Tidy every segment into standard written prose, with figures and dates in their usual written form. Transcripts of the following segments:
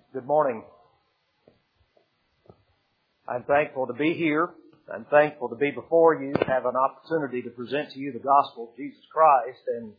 Good morning. I'm thankful to be here. I'm thankful to be before you, to have an opportunity to present to you the gospel of Jesus Christ. And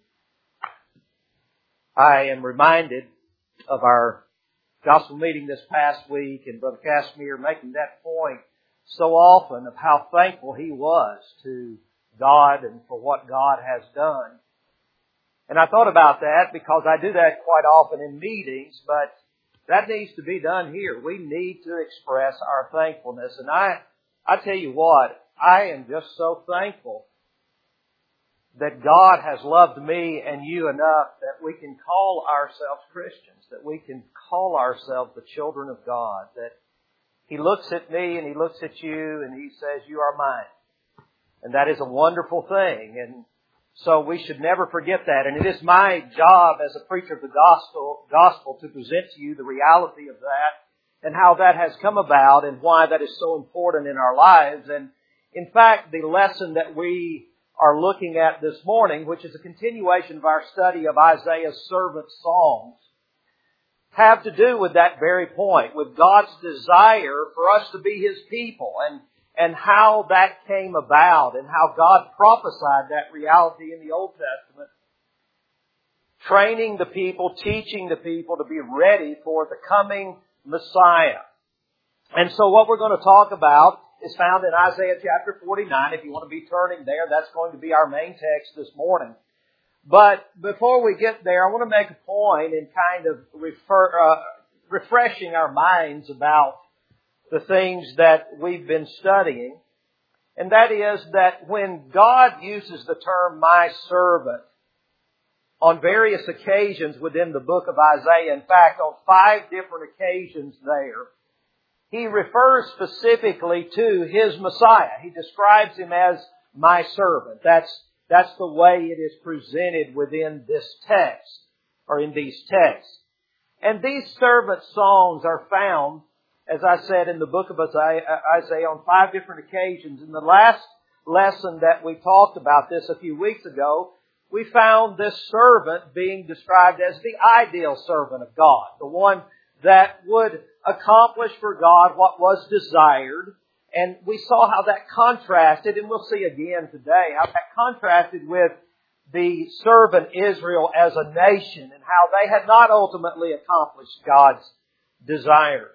I am reminded of our gospel meeting this past week and Brother Casimir making that point so often of how thankful he was to God and for what God has done. And I thought about that because I do that quite often in meetings, but that needs to be done here. We need to express our thankfulness. And I tell you what, I am just so thankful that God has loved me and you enough that we can call ourselves Christians, that we can call ourselves the children of God, that He looks at me and He looks at you and He says, "You are mine." And that is a wonderful thing. And so we should never forget that. And it is my job as a preacher of the gospel to present to you the reality of that and how that has come about and why that is so important in our lives. And in fact, the lesson that we are looking at this morning, which is a continuation of our study of Isaiah's servant songs, have to do with that very point, with God's desire for us to be His people and how that came about and how God prophesied that reality in the Old Testament, training the people, teaching the people to be ready for the coming Messiah. And so what we're going to talk about is found in Isaiah chapter 49. If you want to be turning there, that's going to be our main text this morning. But before we get there, I want to make a point in kind of refreshing our minds about the things that we've been studying. And that is that when God uses the term "my servant" on various occasions within the book of Isaiah, in fact, on 5 different occasions there, He refers specifically to His Messiah. He describes Him as "my servant." That's the way it is presented within this text, or in these texts. And these servant songs are found, as I said, in the book of Isaiah on 5 different occasions. In the last lesson that we talked about this a few weeks ago, we found this servant being described as the ideal servant of God, the one that would accomplish for God what was desired. And we saw how that contrasted, and we'll see again today, how that contrasted with the servant Israel as a nation and how they had not ultimately accomplished God's desires.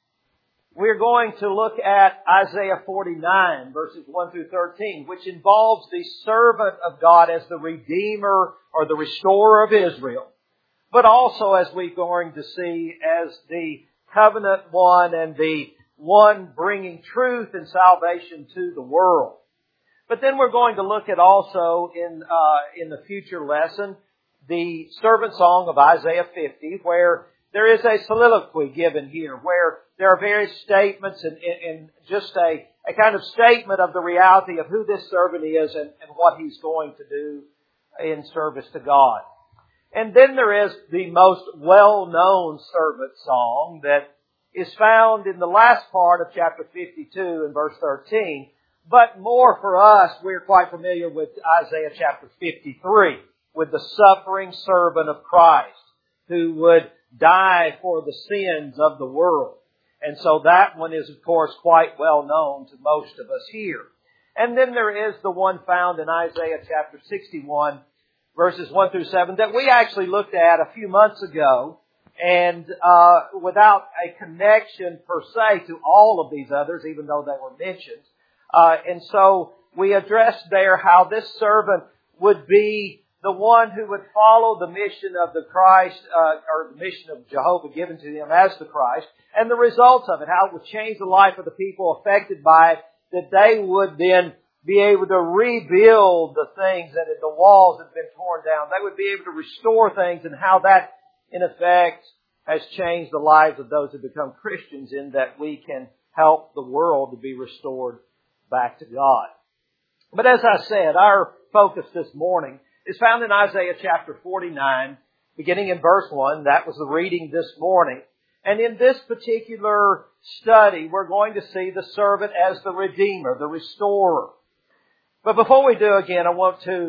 We're going to look at Isaiah 49, verses 1 through 13, which involves the servant of God as the Redeemer or the Restorer of Israel, but also, as we're going to see, as the covenant one and the one bringing truth and salvation to the world. But then we're going to look at also in the future lesson the servant song of Isaiah 50, where there is a soliloquy given here, where there are various statements and just a kind of statement of the reality of who this servant is and what he's going to do in service to God. And then there is the most well-known servant song that is found in the last part of chapter 52 and verse 13. But more for us, we're quite familiar with Isaiah chapter 53, with the suffering servant of Christ who would die for the sins of the world. And so that one is, of course, quite well known to most of us here. And then there is the one found in Isaiah chapter 61, verses 1 through 7, that we actually looked at a few months ago, and without a connection per se to all of these others, even though they were mentioned. And so we addressed there how this servant would be the one who would follow the mission of the Christ, or the mission of Jehovah given to him as the Christ, and the results of it, how it would change the life of the people affected by it, that they would then be able to rebuild the things that the walls had been torn down. They would be able to restore things, and how that, in effect, has changed the lives of those who become Christians, in that we can help the world to be restored back to God. But as I said, our focus this morning is found in Isaiah chapter 49, beginning in verse 1. That was the reading this morning. And in this particular study, we're going to see the servant as the Redeemer, the Restorer. But before we do, again, I want to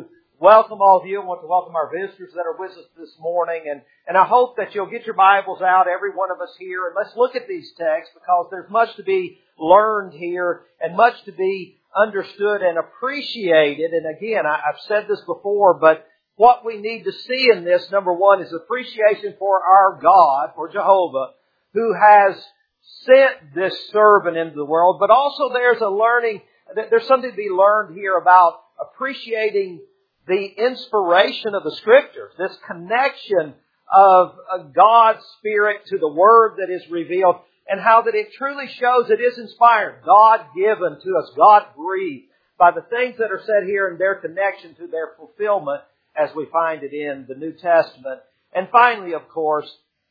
welcome all of you. I want to welcome our visitors that are with us this morning. And I hope that you'll get your Bibles out, every one of us here, and let's look at these texts because there's much to be learned here and much to be understood and appreciated. And again, I've said this before, but what we need to see in this, number one, is appreciation for our God, for Jehovah, who has sent this servant into the world. But also there's something to be learned here about appreciating the inspiration of the Scriptures, this connection of God's Spirit to the Word that is revealed, and how that it truly shows it is inspired, God-given to us, God-breathed, by the things that are said here and their connection to their fulfillment as we find it in the New Testament. And finally, of course,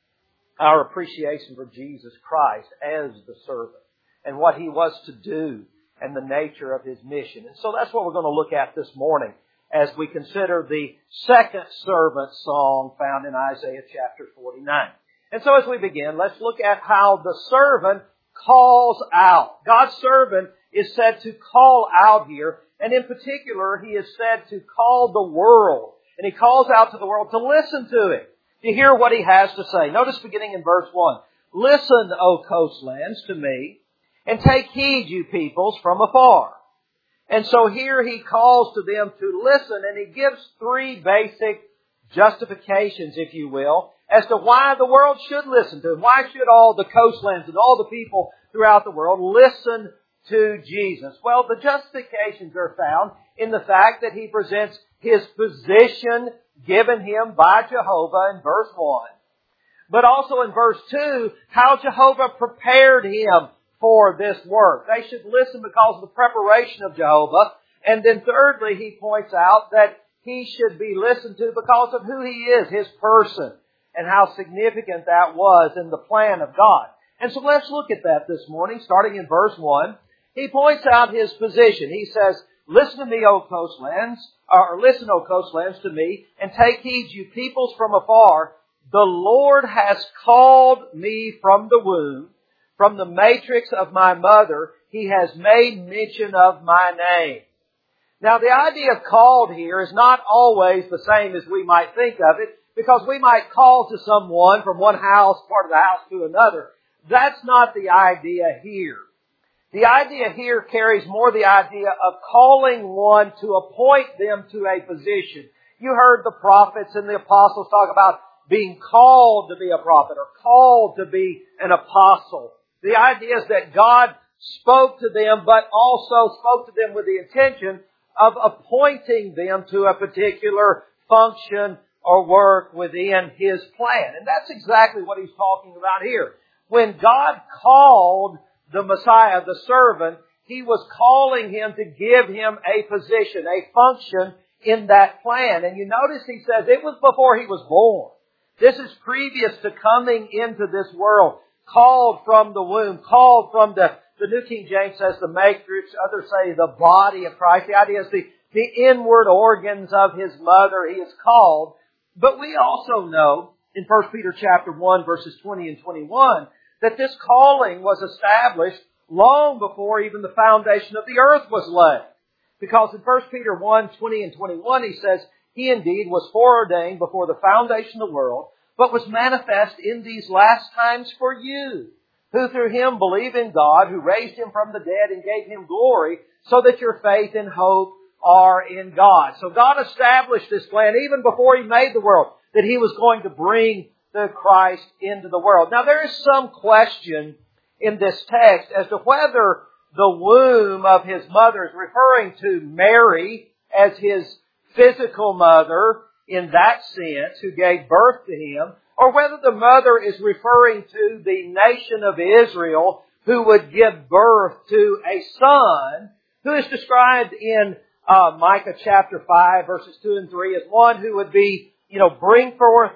our appreciation for Jesus Christ as the servant and what He was to do and the nature of His mission. And so that's what we're going to look at this morning as we consider the second servant song found in Isaiah chapter 49. And so as we begin, let's look at how the servant calls out. God's servant is said to call out here, and in particular, He is said to call the world. And He calls out to the world to listen to Him, to hear what He has to say. Notice beginning in verse 1. Listen, O coastlands, to me, and take heed, you peoples, from afar. And so here He calls to them to listen, and He gives three basic justifications, if you will, as to why the world should listen to Him. Why should all the coastlands and all the people throughout the world listen to Jesus? Well, the justifications are found in the fact that He presents His position given Him by Jehovah in verse 1. But also in verse 2, how Jehovah prepared Him for this work. They should listen because of the preparation of Jehovah. And then thirdly, He points out that He should be listened to because of who He is, His person, and how significant that was in the plan of God. And so let's look at that this morning, starting in verse 1. He points out His position. He says, listen to me, O coastlands, or listen, O coastlands, to me, and take heed, you peoples from afar. The Lord has called me from the womb. From the matrix of my mother, He has made mention of my name. Now, the idea of called here is not always the same as we might think of it, because we might call to someone from one house, part of the house, to another. That's not the idea here. The idea here carries more the idea of calling one to appoint them to a position. You heard the prophets and the apostles talk about being called to be a prophet or called to be an apostle. The idea is that God spoke to them, but also spoke to them with the intention of appointing them to a particular function or work within His plan. And that's exactly what He's talking about here. When God called the Messiah, the servant, He was calling Him to give Him a position, a function in that plan. And you notice He says it was before He was born. This is previous to coming into this world. Called from the womb, called from the New King James says the matrix, others say the body of Christ. The idea is the inward organs of His mother He is called. But we also know in 1 Peter chapter 1 verses 20 and 21 that this calling was established long before even the foundation of the earth was laid. Because in 1 Peter 1, 20 and 21 he says, He indeed was foreordained before the foundation of the world, but was manifest in these last times for you, who through Him believe in God, who raised Him from the dead and gave Him glory, so that your faith and hope are in God. So God established this plan even before He made the world, that He was going to bring the Christ into the world. Now there is some question in this text as to whether the womb of His mother is referring to Mary as His physical mother, in that sense, who gave birth to Him, or whether the mother is referring to the nation of Israel who would give birth to a son who is described in Micah chapter 5 verses 2 and 3 as one who would be, bring forth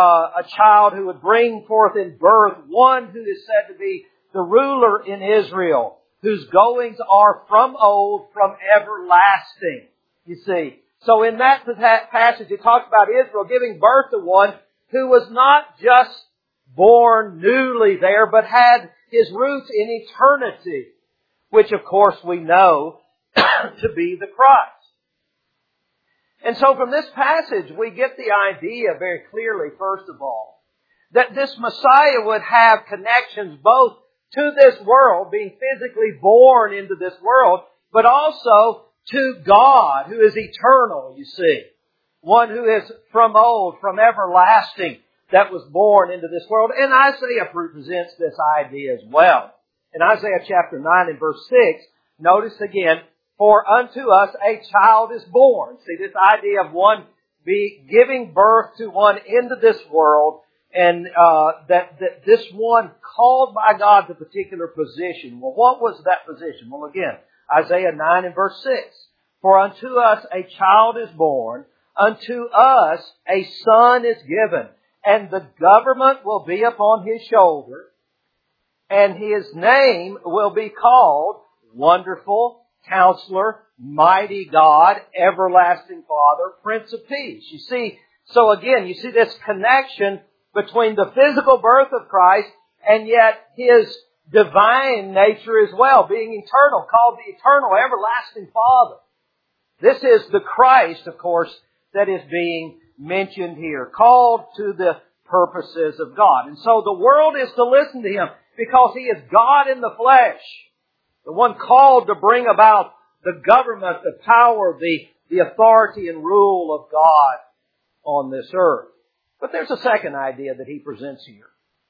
a child who would bring forth in birth one who is said to be the ruler in Israel, whose goings are from old, from everlasting. You see. So in that passage it talks about Israel giving birth to one who was not just born newly there, but had his roots in eternity, which of course we know to be the Christ. And so from this passage, we get the idea very clearly, first of all, that this Messiah would have connections both to this world, being physically born into this world, but also to God, who is eternal, you see. One who is from old, from everlasting, that was born into this world. And Isaiah presents this idea as well. In Isaiah chapter 9 and verse 6, notice again, for unto us a child is born. See, this idea of one giving birth to one into this world, and that this one called by God to a particular position. Well, what was that position? Well, again, Isaiah 9 and verse 6. For unto us a child is born, unto us a son is given, and the government will be upon his shoulder, and his name will be called Wonderful, Counselor, Mighty God, Everlasting Father, Prince of Peace. You see, so again, you see this connection between the physical birth of Christ and yet His divine nature as well, being eternal, called the Eternal, Everlasting Father. This is the Christ, of course, that is being mentioned here, called to the purposes of God. And so the world is to listen to Him because He is God in the flesh, the one called to bring about the government, the power, the authority and rule of God on this earth. But there's a second idea that He presents here.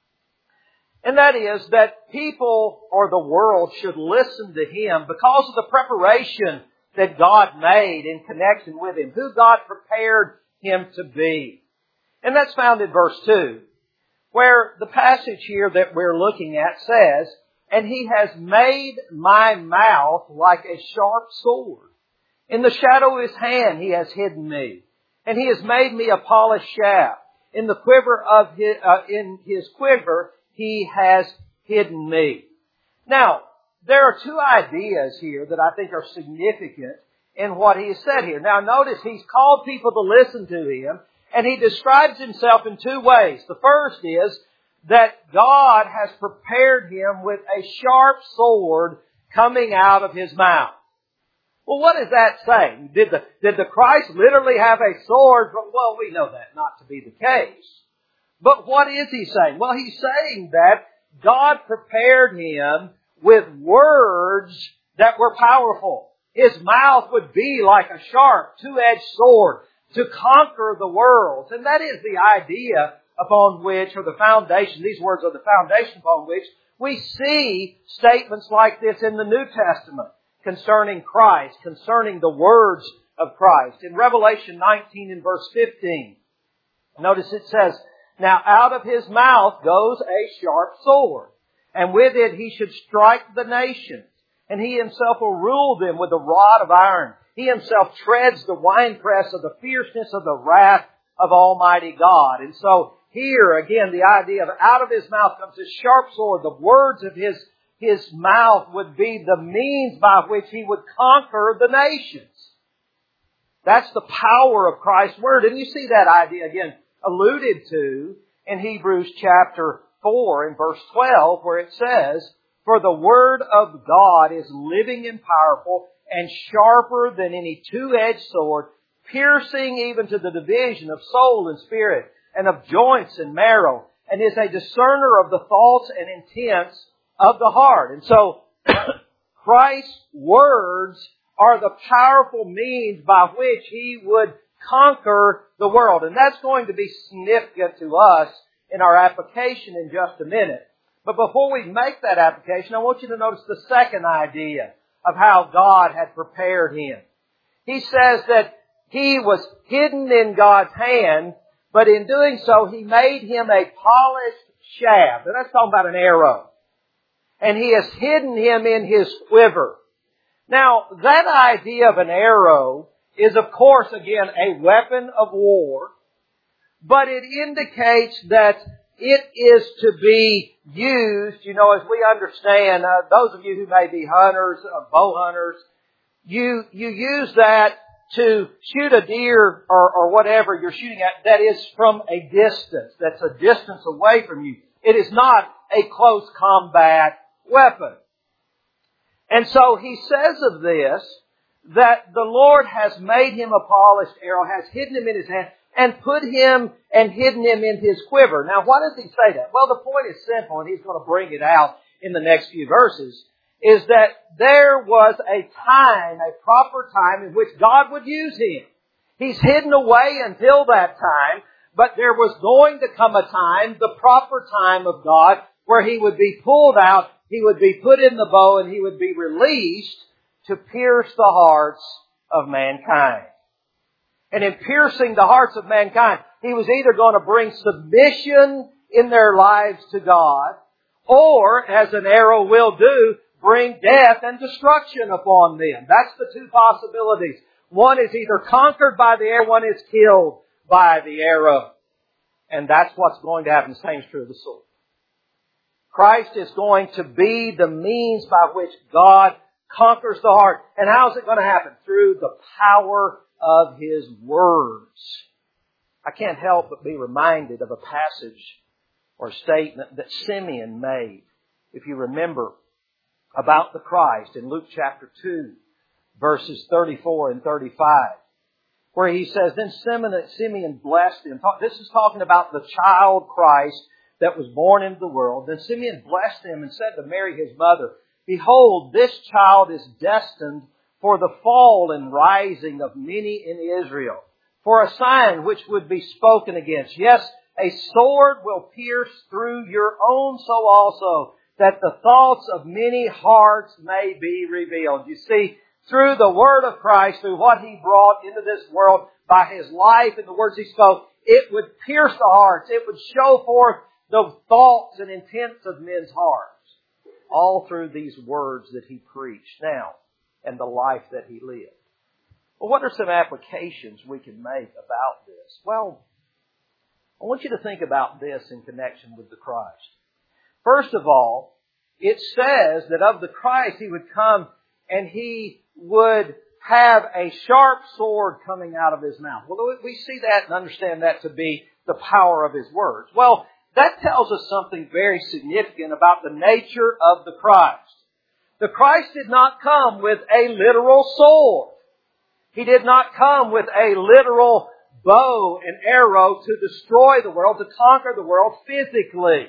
And that is that people or the world should listen to Him because of the preparation that God made in connection with Him, who God prepared Him to be. And that's found in verse 2, where the passage here that we're looking at says, and He has made my mouth like a sharp sword. In the shadow of His hand He has hidden me, and He has made me a polished shaft. In the quiver of in His quiver He has hidden me. Now, there are two ideas here that I think are significant in what He has said here. Now, notice He's called people to listen to Him, and He describes Himself in two ways. The first is that God has prepared Him with a sharp sword coming out of His mouth. Well, what does that say? Did the Christ literally have a sword? Well, we know that not to be the case. But what is He saying? Well, He's saying that God prepared Him with words that were powerful. His mouth would be like a sharp, two-edged sword to conquer the world. And that is the idea upon which, or the foundation, these words are the foundation upon which we see statements like this in the New Testament concerning Christ, concerning the words of Christ. In Revelation 19 and verse 15, notice it says, now out of His mouth goes a sharp sword, and with it He should strike the nations, and He Himself will rule them with a rod of iron. He Himself treads the winepress of the fierceness of the wrath of Almighty God. And so here again the idea of out of His mouth comes a sharp sword. The words of His mouth would be the means by which He would conquer the nations. That's the power of Christ's Word. And you see that idea again alluded to in Hebrews chapter 4 and verse 12, where it says, for the Word of God is living and powerful and sharper than any two-edged sword, piercing even to the division of soul and spirit and of joints and marrow, and is a discerner of the thoughts and intents of the heart. And so, Christ's words are the powerful means by which He would conquer the world. And that's going to be significant to us in our application in just a minute. But before we make that application, I want you to notice the second idea of how God had prepared Him. He says that He was hidden in God's hand, but in doing so, He made Him a polished shaft. And that's talking about an arrow. And He has hidden Him in His quiver. Now, that idea of an arrow is, of course, again, a weapon of war, but it indicates that it is to be used, as we understand, those of you who may be hunters, bow hunters, you use that to shoot a deer or whatever you're shooting at that is from a distance, that's a distance away from you. It is not a close combat weapon. And so he says of this that the Lord has made him a polished arrow, has hidden him in his hand, and put him and hidden him in his quiver. Now, why does he say that? Well, the point is simple, and he's going to bring it out in the next few verses, is that there was a time, a proper time, in which God would use him. He's hidden away until that time, but there was going to come a time, the proper time of God, where he would be pulled out, he would be put in the bow, and he would be released to pierce the hearts of mankind. And in piercing the hearts of mankind, he was either going to bring submission in their lives to God, or, as an arrow will do, bring death and destruction upon them. That's the two possibilities. One is either conquered by the arrow, one is killed by the arrow. And that's what's going to happen. The same is true of the sword. Christ is going to be the means by which God conquers the heart. And how is it going to happen? Through the power of His words. I can't help but be reminded of a passage or statement that Simeon made, if you remember, about the Christ in Luke chapter 2, verses 34 and 35, where he says, Then Simeon blessed him. This is talking about the child Christ that was born into the world. Then Simeon blessed him and said to Mary his mother, Behold, this child is destined for the fall and rising of many in Israel, for a sign which would be spoken against. Yes, a sword will pierce through your own soul also, that the thoughts of many hearts may be revealed. You see, through the Word of Christ, through what He brought into this world by His life and the words He spoke, it would pierce the hearts. It would show forth the thoughts and intents of men's hearts, all through these words that He preached now and the life that He lived. Well, what are some applications we can make about this? Well, I want you to think about this in connection with the Christ. First of all, it says that of the Christ He would come and He would have a sharp sword coming out of His mouth. Well, we see that and understand that to be the power of His words. Well, that tells us something very significant about the nature of the Christ. The Christ did not come with a literal sword. He did not come with a literal bow and arrow to destroy the world, to conquer the world physically.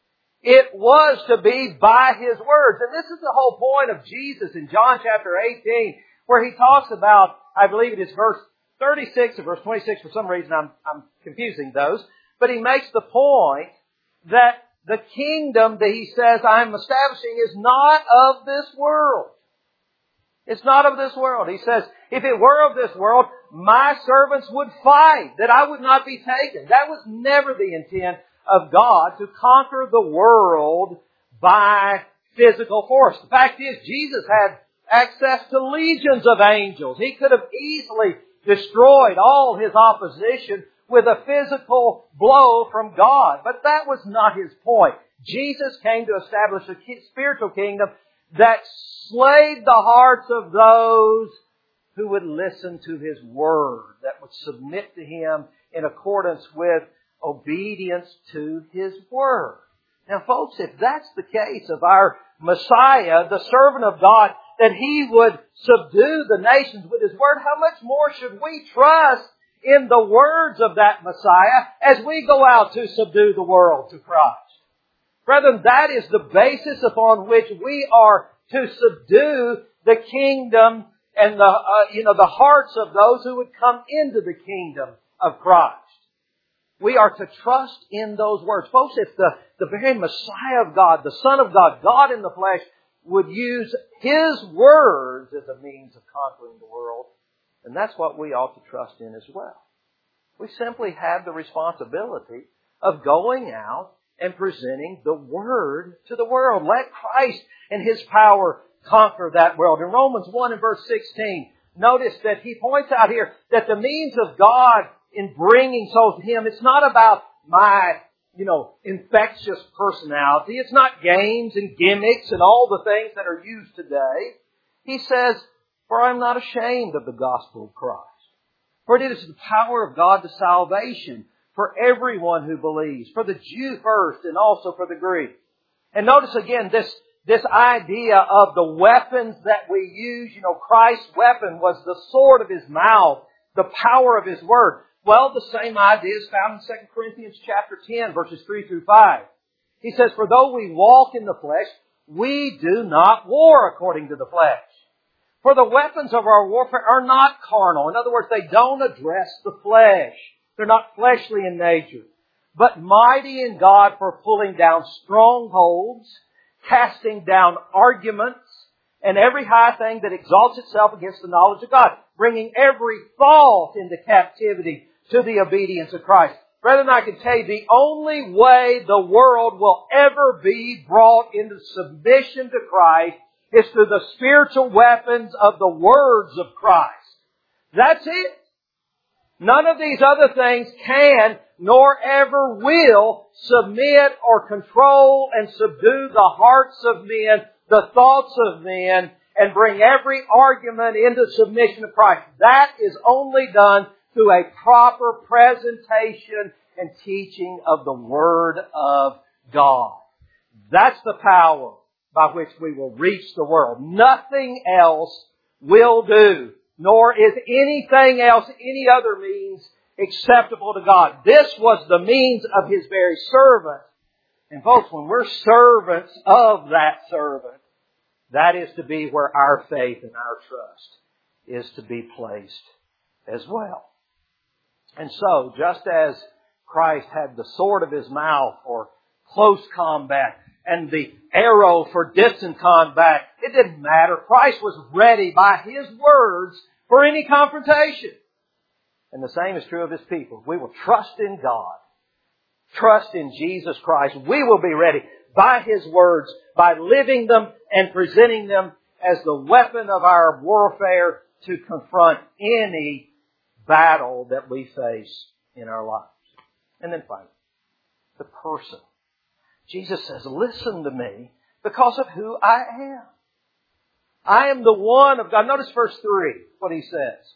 It was to be by His words. And this is the whole point of Jesus in John chapter 18, where He talks about, I believe it is verse 36 or verse 26, for some reason I'm confusing those. But He makes the point that the kingdom that He says I'm establishing is not of this world. It's not of this world. He says, if it were of this world, my servants would fight, that I would not be taken. That was never the intent of God, to conquer the world by physical force. The fact is, Jesus had access to legions of angels. He could have easily destroyed all His opposition with a physical blow from God. But that was not His point. Jesus came to establish a spiritual kingdom that slayed the hearts of those who would listen to His word, that would submit to Him in accordance with obedience to His word. Now, folks, if that's the case of our Messiah, the servant of God, that He would subdue the nations with His word, how much more should we trust in the words of that Messiah as we go out to subdue the world to Christ? Brethren, that is the basis upon which we are to subdue the kingdom and the hearts of those who would come into the kingdom of Christ. We are to trust in those words. Folks, if the very Messiah of God, the Son of God, God in the flesh, would use His words as a means of conquering the world, then that's what we ought to trust in as well. We simply have the responsibility of going out and presenting the Word to the world. Let Christ and His power conquer that world. In Romans 1 and verse 16, notice that he points out here that the means of God in bringing souls to Him, it's not about my, infectious personality. It's not games and gimmicks and all the things that are used today. He says, For I am not ashamed of the gospel of Christ. For it is the power of God to salvation for everyone who believes, for the Jew first and also for the Greek. And notice again this this idea of the weapons that we use. You know, Christ's weapon was the sword of His mouth, the power of His Word. Well, the same idea is found in 2 Corinthians chapter 10, verses 3 through 5. He says, "For though we walk in the flesh, we do not war according to the flesh. For the weapons of our warfare are not carnal." In other words, they don't address the flesh. They're not fleshly in nature. "But mighty in God for pulling down strongholds, casting down arguments, and every high thing that exalts itself against the knowledge of God, bringing every thought into captivity to the obedience of Christ." Brethren, I can tell you, the only way the world will ever be brought into submission to Christ is through the spiritual weapons of the words of Christ. That's it. None of these other things can, nor ever will, submit or control and subdue the hearts of men, the thoughts of men, and bring every argument into submission to Christ. That is only done through a proper presentation and teaching of the Word of God. That's the power by which we will reach the world. Nothing else will do, nor is anything else, any other means, acceptable to God. This was the means of His very servant. And folks, when we're servants of that servant, that is to be where our faith and our trust is to be placed as well. And so, just as Christ had the sword of His mouth for close combat and the arrow for distant combat, it didn't matter. Christ was ready by His words for any confrontation. And the same is true of His people. We will trust in God, trust in Jesus Christ. We will be ready by His words, by living them and presenting them as the weapon of our warfare to confront any battle that we face in our lives. And then finally, the person. Jesus says, "Listen to me because of who I am. I am the one of God." Notice verse 3, what He says.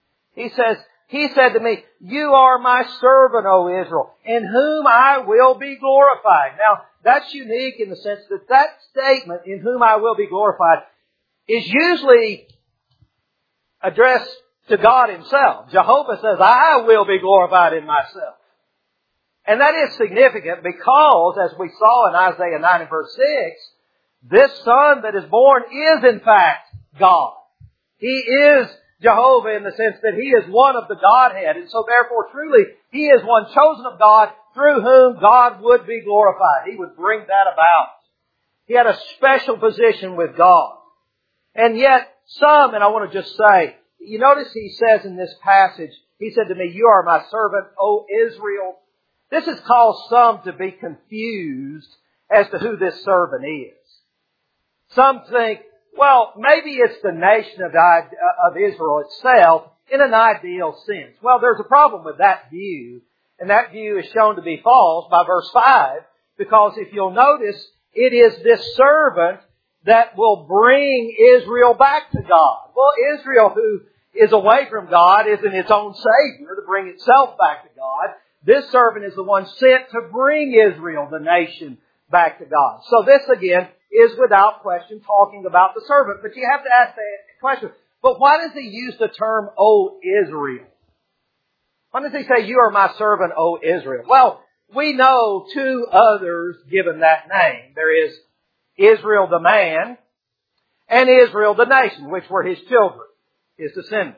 He said to me, "You are my servant, O Israel, in whom I will be glorified." Now, that's unique in the sense that that statement, "in whom I will be glorified," is usually addressed to God Himself. Jehovah says, "I will be glorified in myself." And that is significant because, as we saw in Isaiah 9 and verse 6, this Son that is born is in fact God. He is Jehovah in the sense that He is one of the Godhead. And so therefore, truly, He is one chosen of God through whom God would be glorified. He would bring that about. He had a special position with God. And yet, some, and I want to just say, you notice He says in this passage, He said to me, "You are my servant, O Israel." This has caused some to be confused as to who this servant is. Some think, well, maybe it's the nation of Israel itself in an ideal sense. Well, there's a problem with that view, and that view is shown to be false by verse 5, because if you'll notice, it is this servant that will bring Israel back to God. Well, Israel, who is away from God, isn't its own Savior to bring itself back to God. This servant is the one sent to bring Israel, the nation, back to God. So this, again, is without question talking about the servant. But you have to ask the question, but why does He use the term, O Israel? Why does He say, "You are my servant, O Israel"? Well, we know two others given that name. There is Israel the man and Israel the nation, which were His children, His descendants.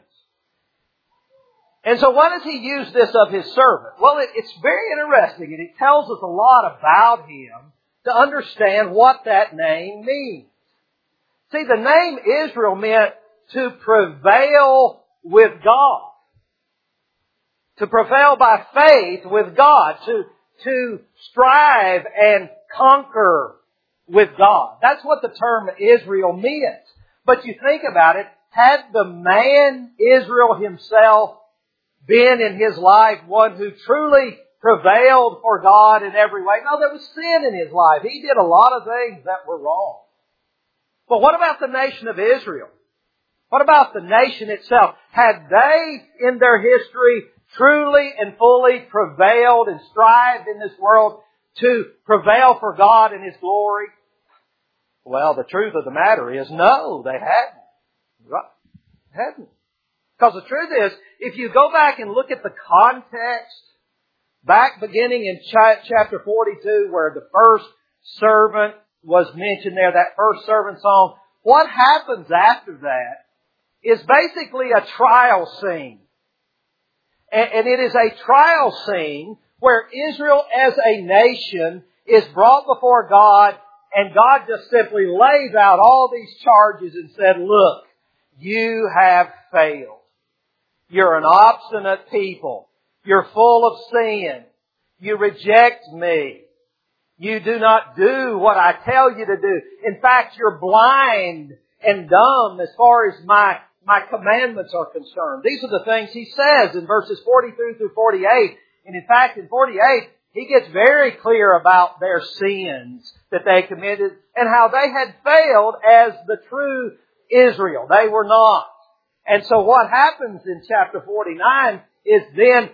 And so why does He use this of His servant? Well, it's very interesting, and it tells us a lot about Him to understand what that name means. See, the name Israel meant to prevail with God. To prevail by faith with God. To strive and conquer with God. That's what the term Israel meant. But you think about it, had the man Israel himself been in his life one who truly prevailed for God in every way? No, there was sin in his life. He did a lot of things that were wrong. But what about the nation of Israel? What about the nation itself? Had they, in their history, truly and fully prevailed and strived in this world to prevail for God and His glory? Well, the truth of the matter is, no, they hadn't. Right? Hadn't. Because the truth is, if you go back and look at the context, back beginning in chapter 42, where the first servant was mentioned there, that first servant song, what happens after that is basically a trial scene. And it is a trial scene where Israel as a nation is brought before God, and God just simply lays out all these charges and said, look, you have failed. You're an obstinate people. You're full of sin. You reject me. You do not do what I tell you to do. In fact, you're blind and dumb as far as my commandments are concerned. These are the things He says in verses 42 through 48. And in fact, in 48, He gets very clear about their sins that they committed and how they had failed as the true Israel. They were not. And so what happens in chapter 49 is then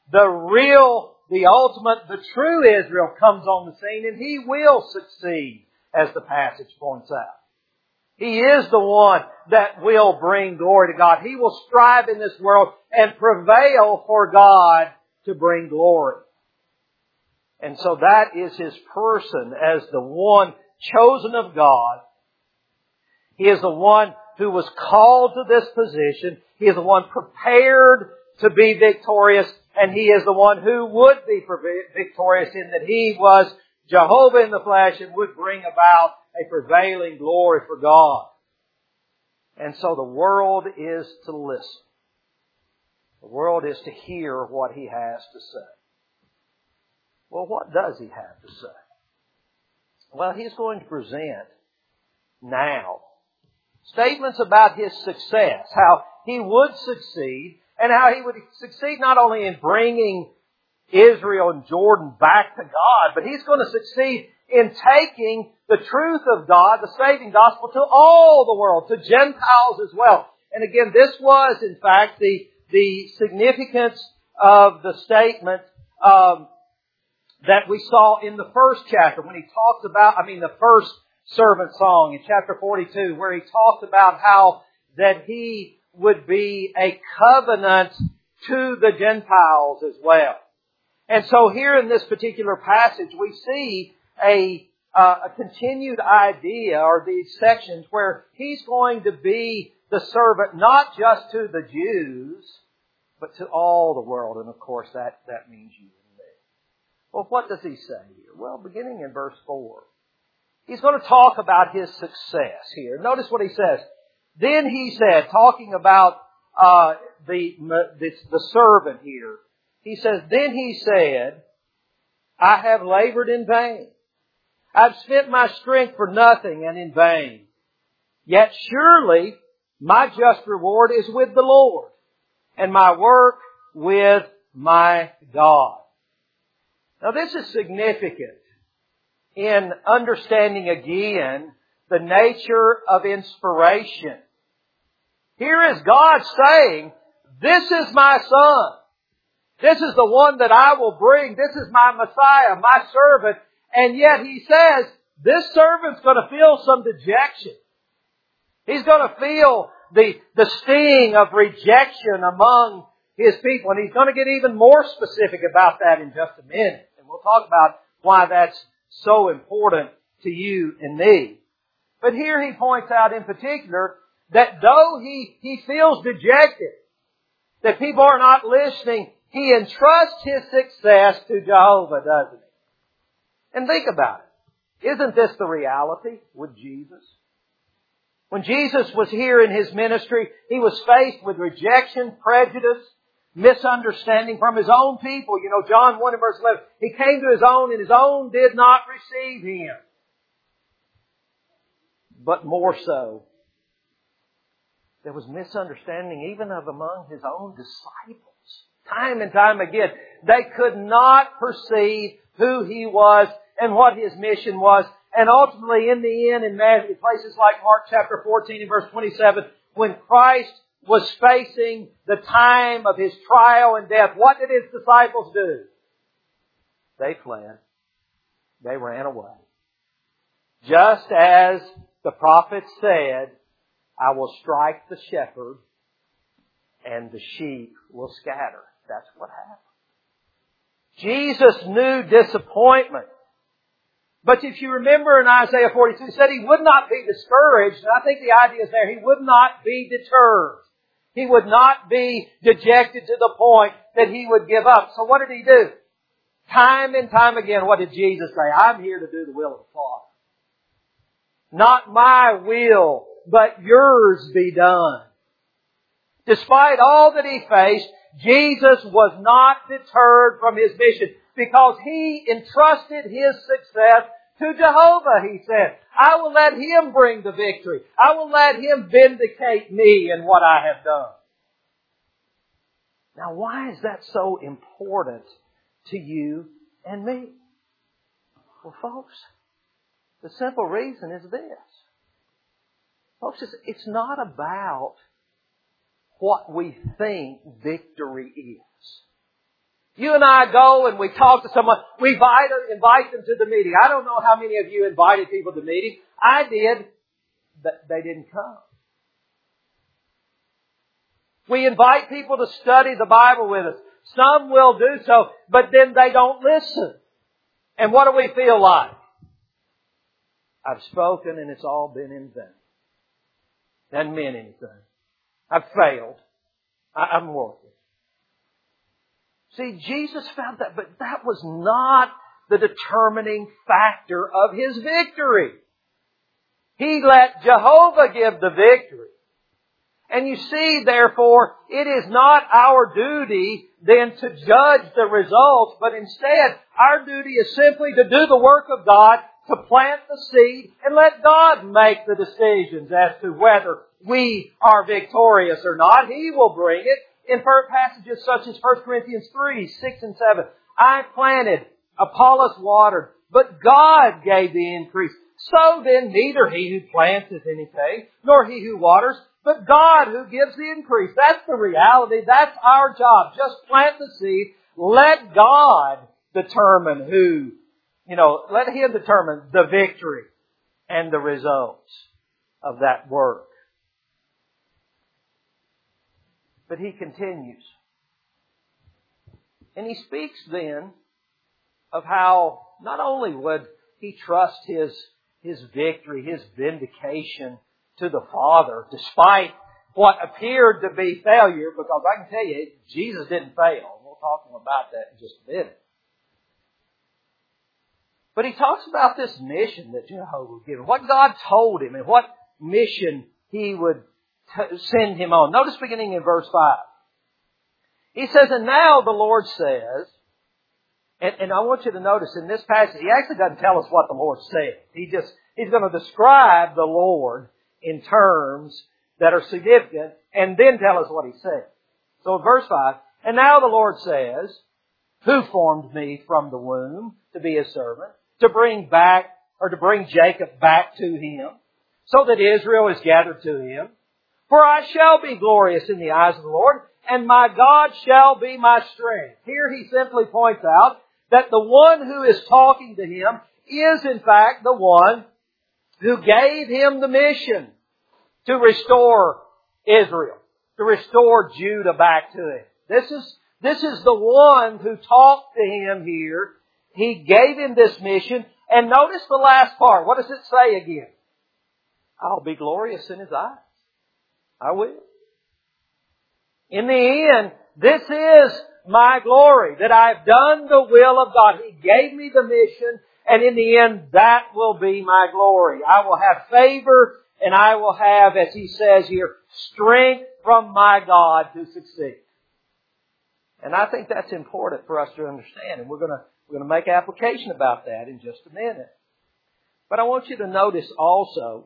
the ultimate, the true Israel comes on the scene, and He will succeed, as the passage points out. He is the one that will bring glory to God. He will strive in this world and prevail for God to bring glory. And so that is His person as the one chosen of God. He is the one who was called to this position. He is the one prepared to be victorious. And He is the one who would be victorious in that He was Jehovah in the flesh and would bring about a prevailing glory for God. And so the world is to listen. The world is to hear what He has to say. Well, what does He have to say? Well, He's going to present now statements about His success, how He would succeed, and how He would succeed not only in bringing Israel and Jordan back to God, but He's going to succeed in taking the truth of God, the saving gospel, to all the world, to Gentiles as well. And again, this was, in fact, the significance of the statement that we saw in the first chapter when He talked about, the first servant song in chapter 42, where He talked about how that He would be a covenant to the Gentiles as well. And so here in this particular passage, we see a continued idea, or these sections, where He's going to be the servant not just to the Jews, but to all the world. And of course, that means you and me. Well, what does He say here? Well, beginning in verse 4, He's going to talk about His success here. Notice what He says. Then He said, talking about the servant here, He says, then He said, I have labored in vain. I've spent my strength for nothing and in vain. Yet surely my just reward is with the Lord, and my work with my God. Now this is significant in understanding again the nature of inspiration. Here is God saying, this is my Son. This is the one that I will bring. This is my Messiah, my servant. And yet He says, this servant's going to feel some dejection. He's going to feel the sting of rejection among His people. And He's going to get even more specific about that in just a minute. And we'll talk about why that's so important to you and me. But here He points out in particular that though he feels dejected, that people are not listening, He entrusts His success to Jehovah, doesn't He? And think about it. Isn't this the reality with Jesus? When Jesus was here in His ministry, He was faced with rejection, prejudice, misunderstanding from His own people. You know, John 1 and verse 11, He came to His own, and His own did not receive Him. But more so, there was misunderstanding even of among His own disciples. Time and time again, they could not perceive who He was and what His mission was. And ultimately, in the end, in places like Mark chapter 14 and verse 27, when Christ was facing the time of His trial and death, what did His disciples do? They fled. They ran away. Just as the prophet said, I will strike the shepherd and the sheep will scatter. That's what happened. Jesus knew disappointment. But if you remember in Isaiah 42, he said he would not be discouraged. And I think the idea is there, he would not be deterred. He would not be dejected to the point that he would give up. So what did he do? Time and time again, what did Jesus say? I'm here to do the will of the Father. Not my will, but yours be done. Despite all that he faced, Jesus was not deterred from his mission because he entrusted his success to Jehovah, he said. I will let Him bring the victory. I will let Him vindicate me in what I have done. Now, why is that so important to you and me? Well, folks, the simple reason is this. Folks, it's not about what we think victory is. You and I go and we talk to someone. We invite them to the meeting. I don't know how many of you invited people to the meeting. I did, but they didn't come. We invite people to study the Bible with us. Some will do so, but then they don't listen. And what do we feel like? I've spoken and it's all been in vain. Doesn't mean anything. I've failed. I'm worthless. See, Jesus found that, but that was not the determining factor of His victory. He let Jehovah give the victory. And you see, therefore, it is not our duty then to judge the results, but instead, our duty is simply to do the work of God, to plant the seed, and let God make the decisions as to whether we are victorious or not. He will bring it. In passages such as 1 Corinthians 3, 6 and 7, I planted, Apollos watered, but God gave the increase. So then neither he who plants is anything, nor he who waters, but God who gives the increase. That's the reality. That's our job. Just plant the seed. Let God determine let Him determine the victory and the results of that work. But he continues. And he speaks then of how not only would he trust his victory, his vindication to the Father, despite what appeared to be failure, because I can tell you, Jesus didn't fail. We'll talk about that in just a minute. But he talks about this mission that Jehovah was given, what God told him and what mission He would send him on. Notice beginning in verse 5. He says, and now the Lord says, and I want you to notice in this passage, he actually doesn't tell us what the Lord said. He's going to describe the Lord in terms that are significant and then tell us what He said. So verse 5, and now the Lord says, who formed me from the womb to be His servant, to bring Jacob back to Him, so that Israel is gathered to Him? For I shall be glorious in the eyes of the Lord, and my God shall be my strength. Here he simply points out that the one who is talking to him is in fact the one who gave him the mission to restore Israel, to restore Judah back to him. This is the one who talked to him here. He gave him this mission. And notice the last part. What does it say again? I'll be glorious in His eyes. I will. In the end, this is my glory, that I've done the will of God. He gave me the mission, and in the end, that will be my glory. I will have favor, and I will have, as he says here, strength from my God to succeed. And I think that's important for us to understand, and we're going to make application about that in just a minute. But I want you to notice also,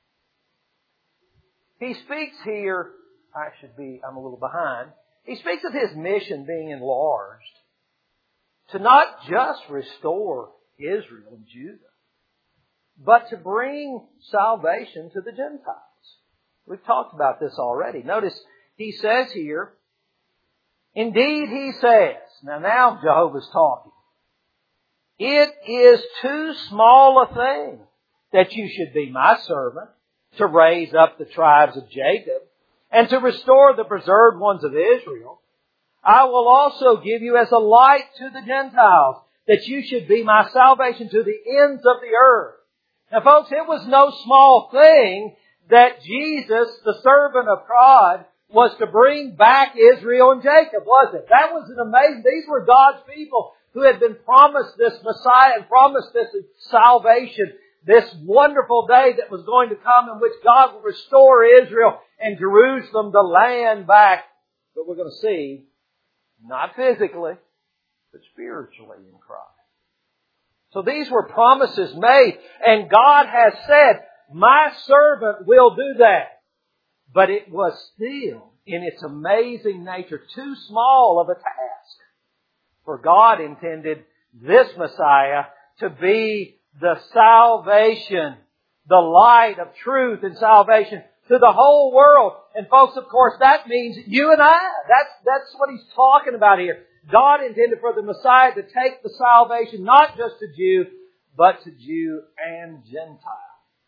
he speaks here, I'm a little behind. He speaks of his mission being enlarged to not just restore Israel and Judah, but to bring salvation to the Gentiles. We've talked about this already. Notice he says here, indeed he says, now Jehovah's talking, it is too small a thing that you should be my servant, to raise up the tribes of Jacob, and to restore the preserved ones of Israel. I will also give you as a light to the Gentiles, that you should be my salvation to the ends of the earth. Now folks, it was no small thing that Jesus, the servant of God, was to bring back Israel and Jacob, was it? That was an amazing, these were God's people who had been promised this Messiah and promised this salvation, this wonderful day that was going to come in which God will restore Israel and Jerusalem, the land, back. But we're going to see, not physically, but spiritually in Christ. So these were promises made, and God has said, my servant will do that. But it was still, in its amazing nature, too small of a task. For God intended this Messiah to be the salvation, the light of truth and salvation to the whole world. And folks, of course, that means you and I. That's what He's talking about here. God intended for the Messiah to take the salvation not just to Jew, but to Jew and Gentile.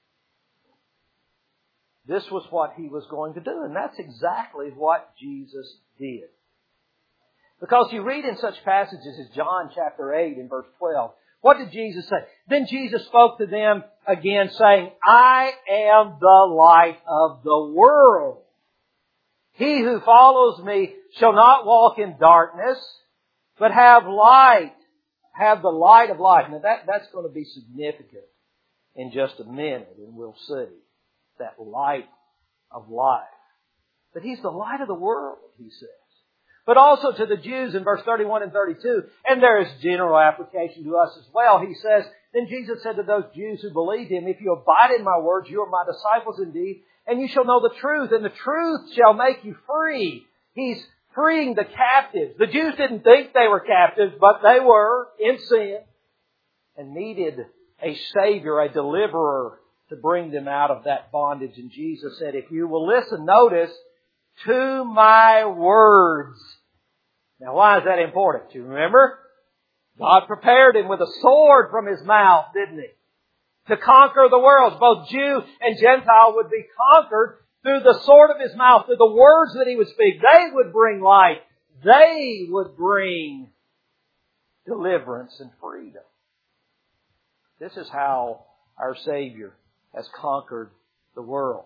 This was what He was going to do, and that's exactly what Jesus did. Because you read in such passages as John chapter 8 and verse 12, what did Jesus say? Then Jesus spoke to them again saying, I am the light of the world. He who follows me shall not walk in darkness, but have light, have the light of life. Now that's going to be significant in just a minute, and we'll see. That light of life. But He's the light of the world, He says. But also to the Jews in verse 31 and 32, and there is general application to us as well. He says, then Jesus said to those Jews who believed Him, if you abide in my words, you are my disciples indeed, and you shall know the truth, and the truth shall make you free. He's freeing the captives. The Jews didn't think they were captives, but they were in sin and needed a Savior, a deliverer, to bring them out of that bondage. And Jesus said, if you will listen, notice, to my words. Now why is that important? Do you remember? God prepared Him with a sword from His mouth, didn't He? To conquer the world. Both Jew and Gentile would be conquered through the sword of His mouth, through the words that He would speak. They would bring light. They would bring deliverance and freedom. This is how our Savior has conquered the world.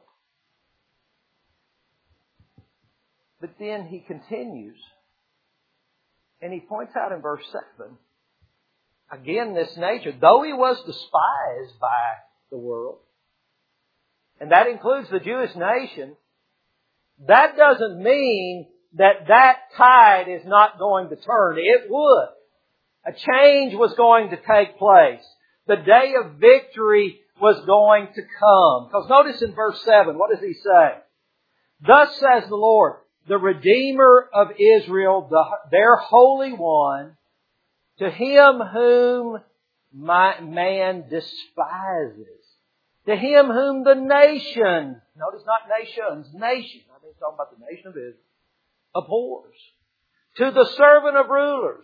But then He continues, and He points out in verse 7, again this nature, though He was despised by the world, and that includes the Jewish nation, that doesn't mean that tide is not going to turn. It would. A change was going to take place. The day of victory was going to come. Because notice in verse 7, what does He say? Thus says the Lord, the Redeemer of Israel, their Holy One, to Him whom man despises, to Him whom the nation, notice not nations, nation, I think it's talking about the nation of Israel, abhors, to the servant of rulers,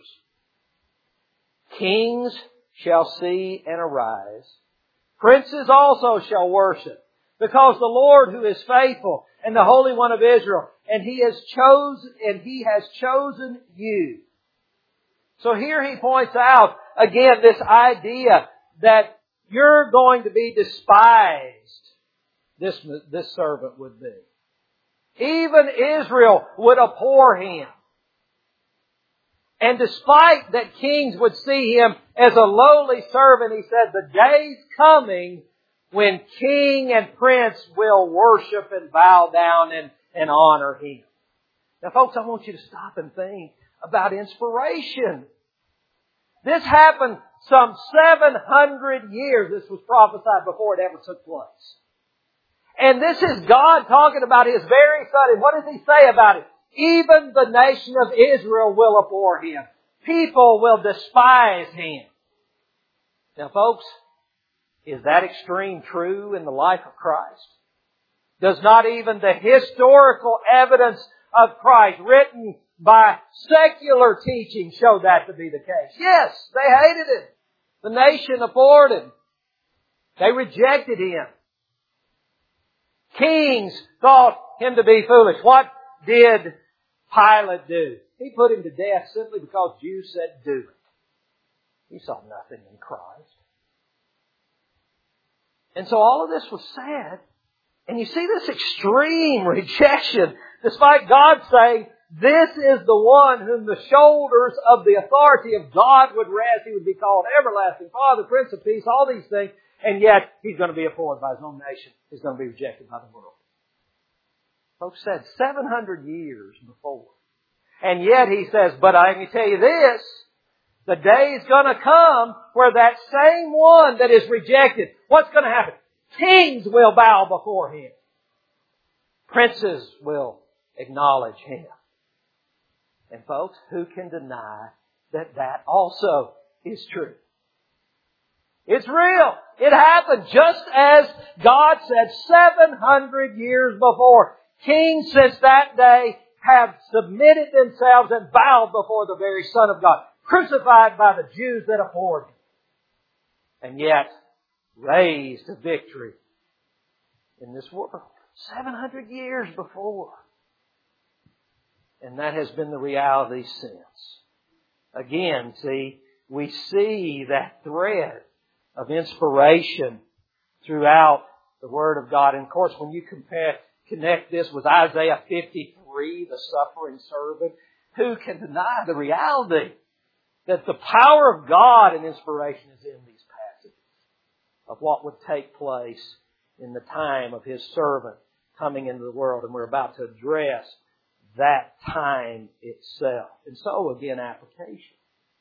kings shall see and arise, princes also shall worship, because the Lord who is faithful and the Holy One of Israel, and He has chosen you. So here He points out again this idea that you're going to be despised. This servant would be. Even Israel would abhor Him. And despite that kings would see Him as a lowly servant, He said, the day's coming when king and prince will worship and bow down and honor Him. Now folks, I want you to stop and think about inspiration. This happened some 700 years. This was prophesied before it ever took place. And this is God talking about His very Son. And what does He say about it? Even the nation of Israel will abhor Him. People will despise Him. Now folks, is that extreme true in the life of Christ? Does not even the historical evidence of Christ written by secular teaching show that to be the case? Yes, they hated Him. The nation abhorred Him. They rejected Him. Kings thought Him to be foolish. What did Pilate do? He put Him to death simply because Jews said, do it. He saw nothing in Christ. And so all of this was said. And you see this extreme rejection, despite God saying, this is the one whom the shoulders of the authority of God would rest. He would be called Everlasting Father, Prince of Peace, all these things. And yet, He's going to be abhorred by His own nation. He's going to be rejected by the world. Folks said 700 years before. And yet He says, but I can tell you this, the day is going to come where that same one that is rejected, what's going to happen? Kings will bow before Him. Princes will acknowledge Him. And folks, who can deny that that also is true? It's real. It happened just as God said 700 years before. Kings since that day have submitted themselves and bowed before the very Son of God, crucified by the Jews that abhorred Him, and yet raised to victory in this world. 700 years before. And that has been the reality since. Again, see, we see that thread of inspiration throughout the Word of God. And of course, when you connect this with Isaiah 53, the suffering servant, who can deny the reality that the power of God and inspiration is in these passages of what would take place in the time of His servant coming into the world? And we're about to address that time itself. And so, again, application.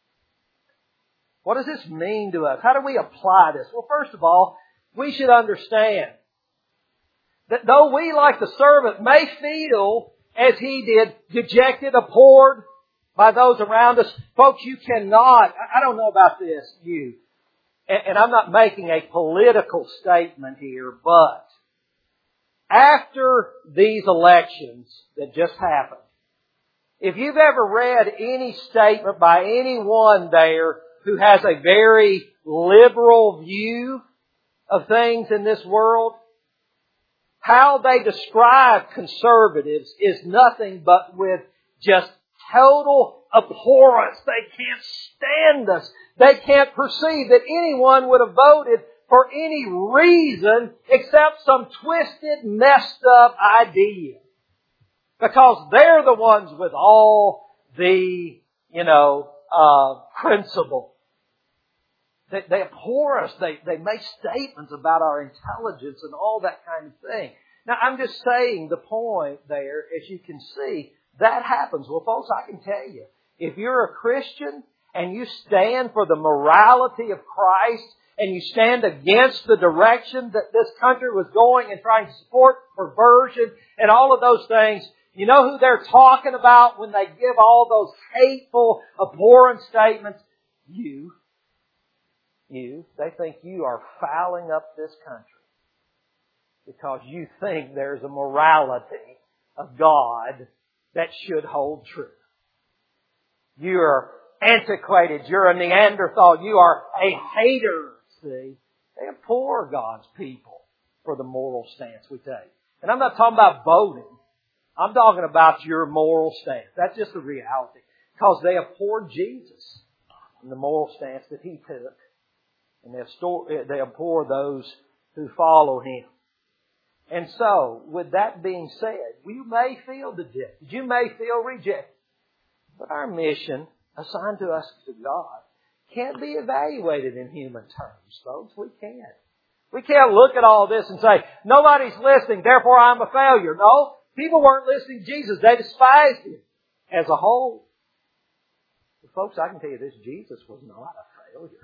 What does this mean to us? How do we apply this? Well, first of all, we should understand that though we, like the servant, may feel as he did, dejected, abhorred by those around us, folks, you cannot, I don't know about this, and I'm not making a political statement here, but after these elections that just happened, if you've ever read any statement by anyone there who has a very liberal view of things in this world, how they describe conservatives is nothing but with just total abhorrence. They can't stand us. They can't perceive that anyone would have voted for any reason except some twisted, messed up idea. Because they're the ones with all the, principle. They abhor us. They make statements about our intelligence and all that kind of thing. Now, I'm just saying the point there, as you can see, that happens. Well, folks, I can tell you, if you're a Christian and you stand for the morality of Christ and you stand against the direction that this country was going and trying to support perversion and all of those things, you know who they're talking about when they give all those hateful, abhorrent statements? You. They think you are fouling up this country because you think there's a morality of God that should hold true. You're antiquated. You're a Neanderthal. You are a hater. See, they abhor God's people for the moral stance we take. And I'm not talking about voting. I'm talking about your moral stance. That's just the reality. Because they abhor Jesus and the moral stance that He took. And they abhor those who follow Him. And so, with that being said, you may feel dejected. You may feel rejected. But our mission, assigned to us to God, can't be evaluated in human terms, folks. We can't. We can't look at all this and say, nobody's listening, therefore I'm a failure. No, people weren't listening to Jesus. They despised Him as a whole. But folks, I can tell you this, Jesus was not a failure.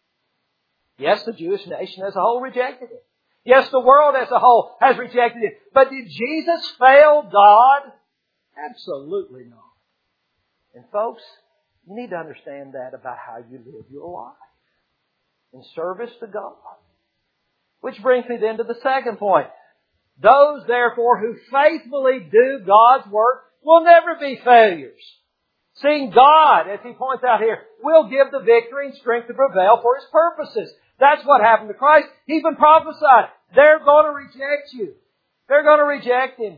Yes, the Jewish nation as a whole rejected Him. Yes, the world as a whole has rejected Him. But did Jesus fail God? Absolutely not. And folks, you need to understand that about how you live your life in service to God. Which brings me then to the second point. Those, therefore, who faithfully do God's work will never be failures. Seeing God, as he points out here, will give the victory and strength to prevail for His purposes. That's what happened to Christ. He even prophesied, they're going to reject you. They're going to reject Him.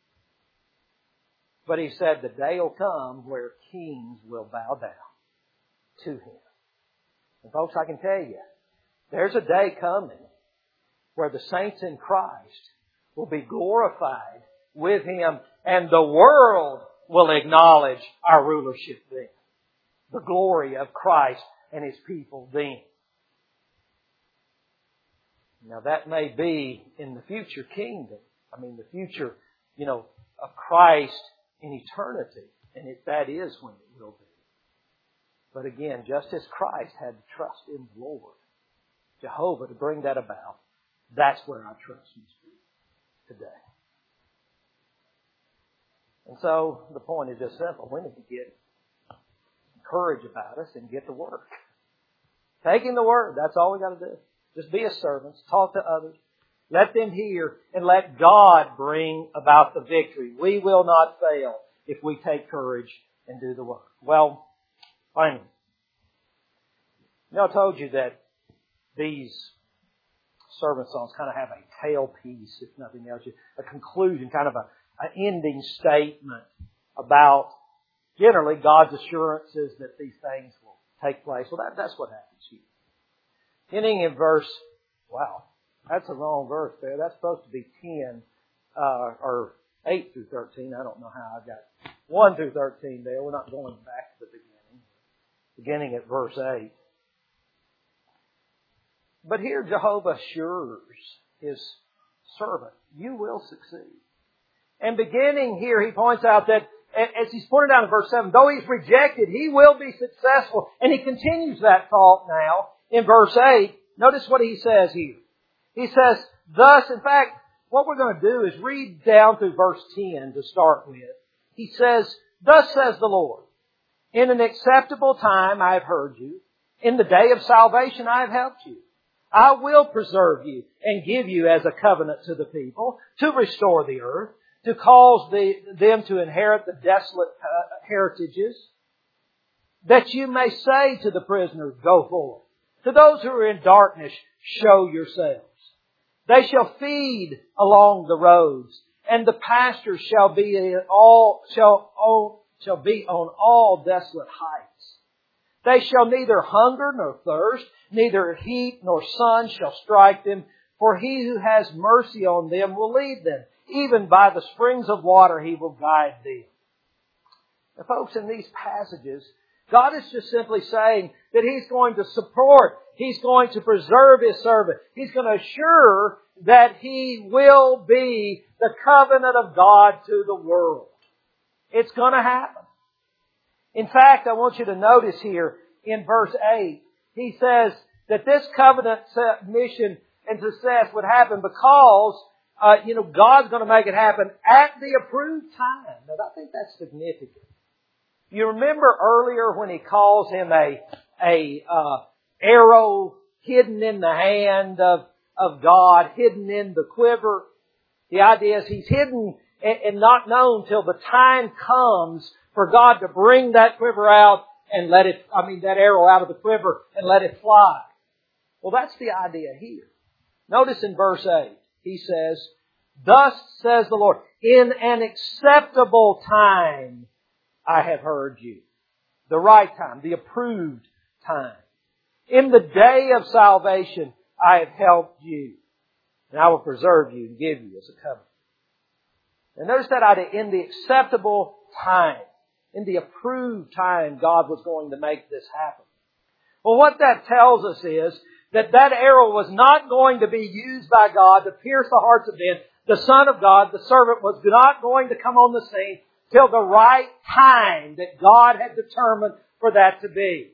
But He said the day will come where kings will bow down to Him. And folks, I can tell you, there's a day coming where the saints in Christ will be glorified with Him, and the world will acknowledge our rulership then. The glory of Christ and His people then. Now that may be in the future kingdom. The future, of Christ in eternity. And that is when it will be. But again, just as Christ had to trust in the Lord, Jehovah, to bring that about, that's where our trust must be today. And so the point is just simple. We need to get courage about us and get to work. Taking the Word, that's all we got to do. Just be as servants, talk to others, let them hear, and let God bring about the victory. We will not fail if we take courage and do the work. Well, finally, I told you that these servant songs kind of have a tail piece, if nothing else, a conclusion, kind of an ending statement about generally God's assurances that these things will take place. Well, that's what happens here. Ending in verse, that's the wrong verse there. That's supposed to be 10, or 8 through 13. I don't know how I got 1 through 13 there. We're not going back to the beginning. Beginning at verse 8. But here Jehovah assures His servant, you will succeed. And beginning here, He points out that, as He's pointed out in verse 7, though He's rejected, He will be successful. And He continues that thought now in verse 8. Notice what He says here. He says, thus, in fact, what we're going to do is read down through verse 10 to start with. He says, thus says the Lord, in an acceptable time I have heard you. In the day of salvation I have helped you. I will preserve you and give you as a covenant to the people, to restore the earth, to cause them to inherit the desolate heritages, that you may say to the prisoners, go forth. To those who are in darkness, show yourselves. They shall feed along the roads, and the pastures shall be on all desolate heights. They shall neither hunger nor thirst, neither heat nor sun shall strike them, for He who has mercy on them will lead them. Even by the springs of water He will guide them. Now, folks, in these passages, God is just simply saying that He's going to support, He's going to preserve His servant. He's going to assure that He will be the covenant of God to the world. It's going to happen. In fact, I want you to notice here in verse 8, He says that this covenant mission and success would happen because, God's going to make it happen at the approved time. Now, I think that's significant. You remember earlier when He calls him a arrow hidden in the hand of God, hidden in the quiver. The idea is He's hidden and not known till the time comes for God to bring that quiver out and that arrow out of the quiver and let it fly. Well, that's the idea here. Notice in verse 8, He says, thus says the Lord, in an acceptable time I have heard you. The right time, the approved time. In the day of salvation I have helped you. And I will preserve you and give you as a covenant. And notice that idea, in the acceptable time. In the approved time God was going to make this happen. Well, what that tells us is that arrow was not going to be used by God to pierce the hearts of men. The Son of God, the servant, was not going to come on the scene till the right time that God had determined for that to be.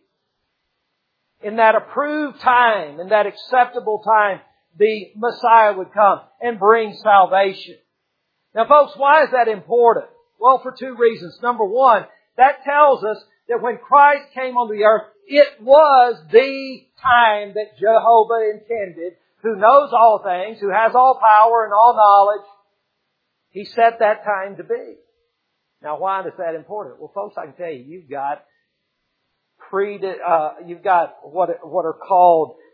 In that approved time, in that acceptable time, the Messiah would come and bring salvation. Now, folks, why is that important? Well, for two reasons. Number one, that tells us that when Christ came on the earth, it was the time that Jehovah intended, who knows all things, who has all power and all knowledge. He set that time to be. Now, why is that important? Well, folks, I can tell you, you've got what are called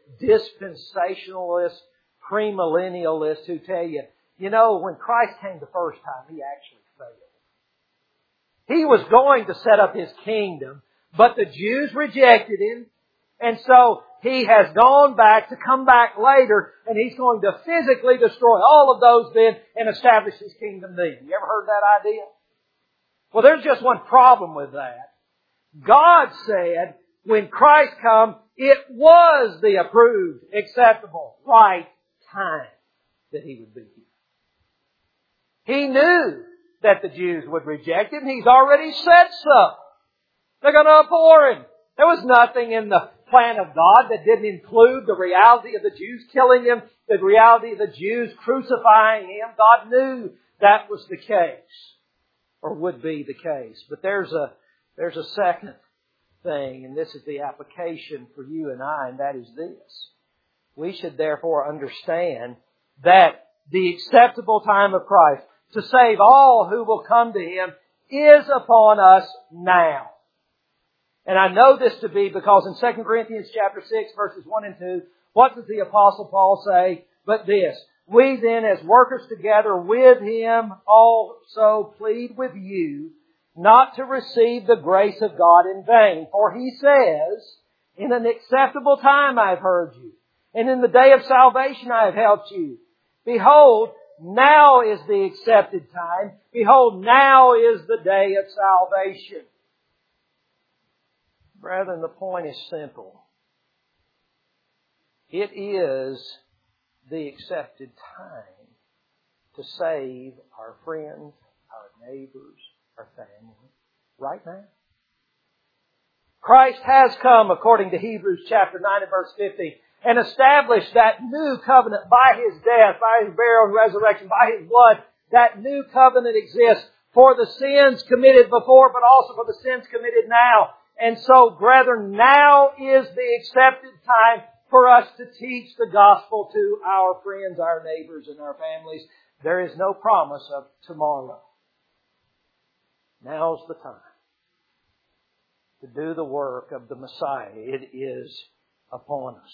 dispensationalists, premillennialists who tell you, when Christ came the first time, He actually failed. He was going to set up His kingdom, but the Jews rejected Him, and so He has gone back to come back later, and He's going to physically destroy all of those then and establish His kingdom then. You ever heard that idea? Well, there's just one problem with that. God said, when Christ come, it was the approved, acceptable, right time that He would be here. He knew that the Jews would reject Him. He's already said so. They're going to abhor Him. There was nothing in the plan of God that didn't include the reality of the Jews killing Him, the reality of the Jews crucifying Him. God knew that was the case, or would be the case. But there's a second thing, and this is the application for you and I, and that is this. We should therefore understand that the acceptable time of Christ to save all who will come to Him is upon us now. And I know this to be because in 2 Corinthians chapter 6 verses 1 and 2, what does the Apostle Paul say? But this, we then as workers together with Him also plead with you not to receive the grace of God in vain. For He says, in an acceptable time I have heard you, and in the day of salvation I have helped you. Behold, now is the accepted time. Behold, now is the day of salvation. Brethren, the point is simple. It is the accepted time to save our friends, our neighbors, our family, right now. Christ has come, according to Hebrews chapter 9 and verse 50, and established that new covenant by His death, by His burial and resurrection, by His blood. That new covenant exists for the sins committed before, but also for the sins committed now. And so, brethren, now is the accepted time for us to teach the gospel to our friends, our neighbors, and our families. There is no promise of tomorrow. Now's the time to do the work of the Messiah. It is upon us.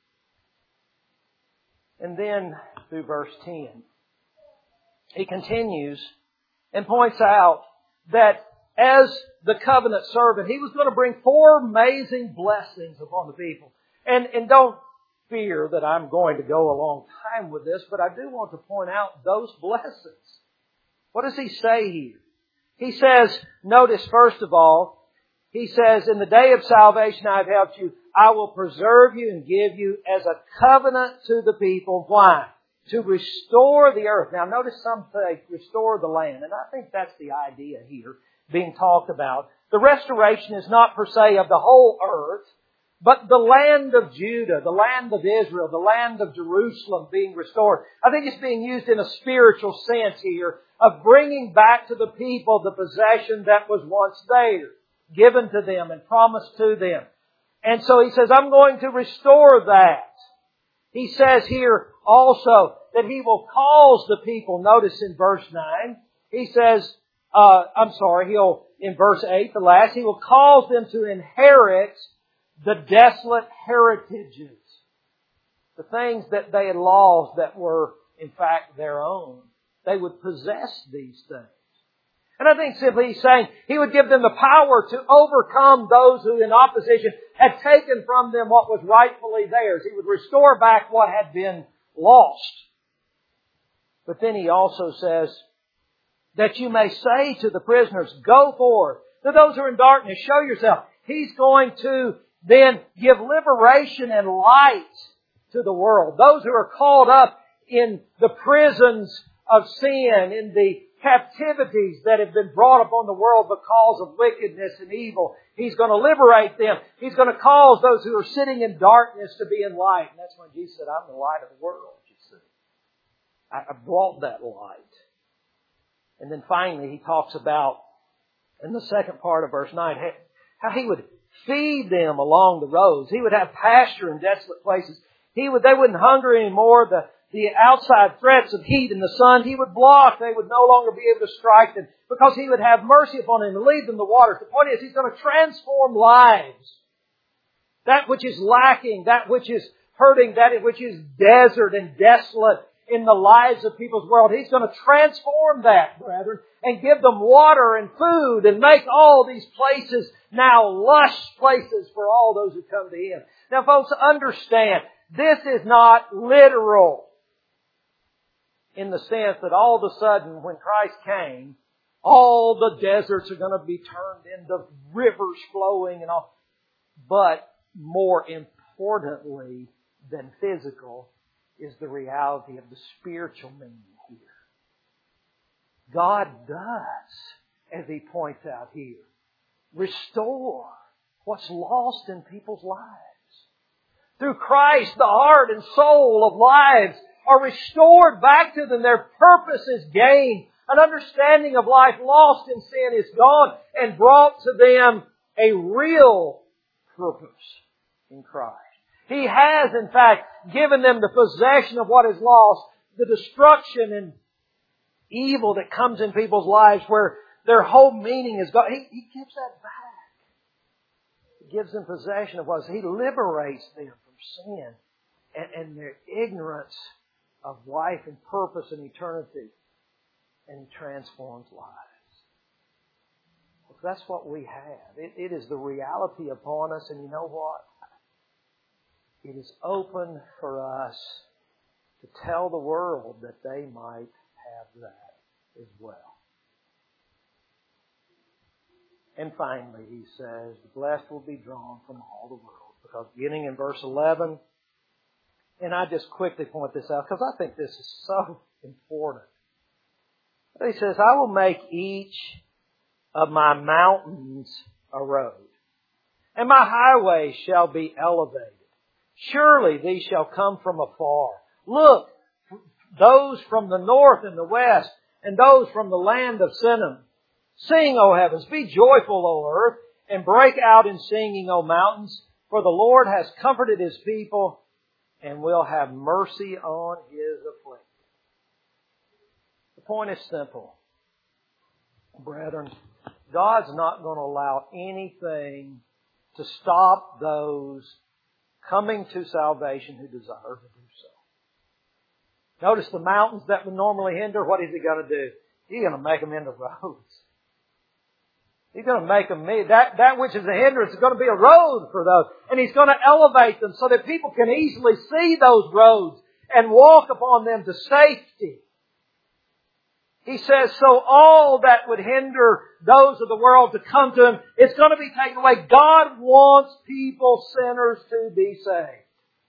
And then, through verse 10, he continues and points out that as the covenant servant, He was going to bring 4 amazing blessings upon the people. And don't fear that I'm going to go a long time with this, but I do want to point out those blessings. What does He say here? He says, notice first of all, He says, in the day of salvation I have helped you. I will preserve you and give you as a covenant to the people. Why? To restore the earth. Now notice some say restore the land. And I think that's the idea here being talked about. The restoration is not per se of the whole earth, but the land of Judah, the land of Israel, the land of Jerusalem being restored. I think it's being used in a spiritual sense here of bringing back to the people the possession that was once there, given to them and promised to them. And so He says, I'm going to restore that. He says here also that He will cause the people, notice in verse 9, He says, in verse 8, the last, He will cause them to inherit the desolate heritages. The things that they had lost that were, in fact, their own. They would possess these things. And I think simply He's saying He would give them the power to overcome those who in opposition had taken from them what was rightfully theirs. He would restore back what had been lost. But then He also says that you may say to the prisoners, go forth. To those who are in darkness, show yourself. He's going to then give liberation and light to the world. Those who are caught up in the prisons of sin, in the captivities that have been brought upon the world because of wickedness and evil. He's going to liberate them. He's going to cause those who are sitting in darkness to be in light. And that's when Jesus said, I'm the light of the world, you see. I brought that light. And then finally He talks about, in the second part of verse 9, how He would feed them along the roads. He would have pasture in desolate places. They wouldn't hunger anymore. The outside threats of heat and the sun, He would block. They would no longer be able to strike them because He would have mercy upon them and lead them to waters. The point is, He's going to transform lives. That which is lacking, that which is hurting, that which is desert and desolate in the lives of people's world. He's going to transform that, brethren, and give them water and food and make all these places now lush places for all those who come to Him. Now, folks, understand, this is not literal in the sense that all of a sudden when Christ came, all the deserts are going to be turned into rivers flowing and all. But more importantly than physical is the reality of the spiritual meaning here. God does, as He points out here, restore what's lost in people's lives. Through Christ, the heart and soul of lives are restored back to them. Their purpose is gained. An understanding of life lost in sin is gone and brought to them a real purpose in Christ. He has, in fact, given them the possession of what is lost, the destruction and evil that comes in people's lives where their whole meaning is gone. He gives that back. He gives them possession of what is. He liberates them from sin and their ignorance of life and purpose and eternity. And He transforms lives. Well, that's what we have. It is the reality upon us. And you know what? It is open for us to tell the world that they might have that as well. And finally, He says, the blessed will be drawn from all the world. Because beginning in verse 11, and I just quickly point this out because I think this is so important. He says, I will make each of my mountains a road, and my highways shall be elevated. Surely these shall come from afar. Look, those from the north and the west, and those from the land of Sinim. Sing, O heavens, be joyful, O earth, and break out in singing, O mountains, for the Lord has comforted His people, and will have mercy on His afflicted. The point is simple. Brethren, God's not going to allow anything to stop those coming to salvation who desire to do so. Notice the mountains that would normally hinder, what is He going to do? He's going to make them into roads. He's going to make them, that which is a hindrance is going to be a road for those. And He's going to elevate them so that people can easily see those roads and walk upon them to safety. He says, so all that would hinder those of the world to come to Him, it's going to be taken away. God wants people, sinners, to be saved.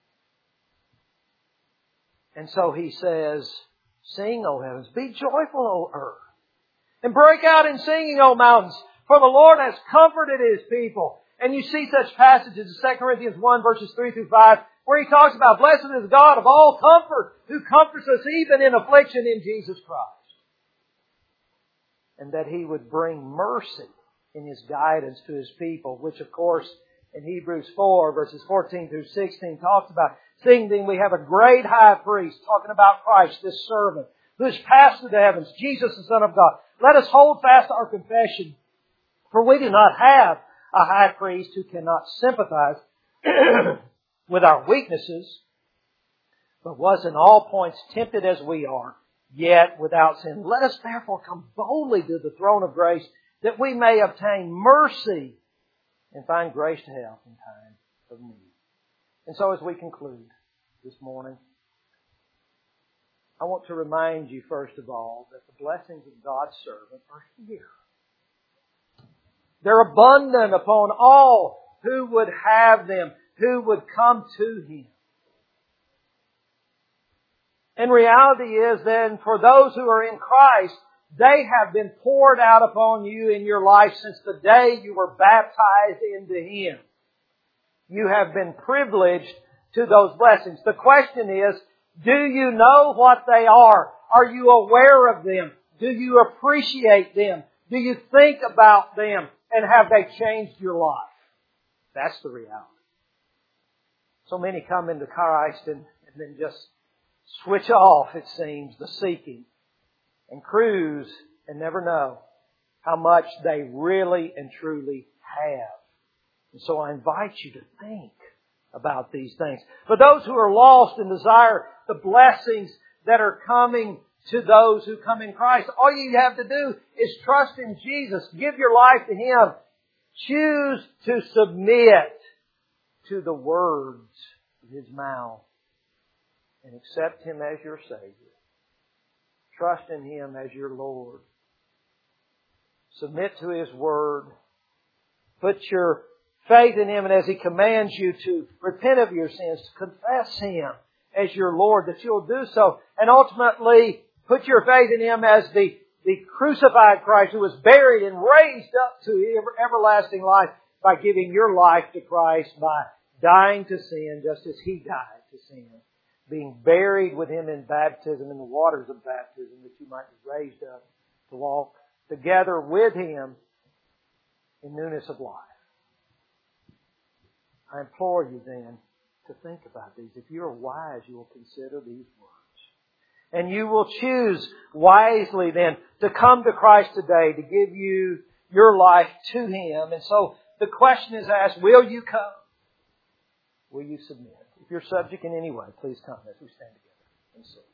And so He says, sing, O heavens, be joyful, O earth, and break out in singing, O mountains, for the Lord has comforted His people. And you see such passages in 2 Corinthians 1 verses 3 through 5, where He talks about, blessed is God of all comfort, who comforts us even in affliction in Jesus Christ. And that He would bring mercy in His guidance to His people, which of course in Hebrews 4 verses 14 through 16 talks about, seeing then we have a great high priest, talking about Christ, this servant, who has passed through the heavens, Jesus the Son of God. Let us hold fast our confession, for we do not have a high priest who cannot sympathize with our weaknesses, but was in all points tempted as we are, yet without sin. Let us therefore come boldly to the throne of grace, that we may obtain mercy and find grace to help in time of need. And so as we conclude this morning, I want to remind you first of all that the blessings of God's servant are here. They're abundant upon all who would have them, who would come to Him. And reality is then, for those who are in Christ, they have been poured out upon you in your life since the day you were baptized into Him. You have been privileged to those blessings. The question is, do you know what they are? Are you aware of them? Do you appreciate them? Do you think about them? And have they changed your life? That's the reality. So many come into Christ and then just switch off, it seems, the seeking and cruise and never know how much they really and truly have. And so I invite you to think about these things. But those who are lost and desire the blessings that are coming to those who come in Christ, all you have to do is trust in Jesus. Give your life to Him. Choose to submit to the words of His mouth and accept Him as your Savior. Trust in Him as your Lord. Submit to His Word. Put your faith in Him, and as He commands you to repent of your sins, to confess Him as your Lord, that you'll do so. And ultimately, put your faith in Him as the crucified Christ who was buried and raised up to everlasting life by giving your life to Christ, by dying to sin just as He died to sin. Being buried with Him in baptism, in the waters of baptism, that you might be raised up to walk together with Him in newness of life. I implore you then to think about these. If you're wise, you will consider these words. And you will choose wisely then to come to Christ today, to give you your life to Him. And so the question is asked, will you come? Will you submit? If you're subject in any way, please come as we stand together and sing.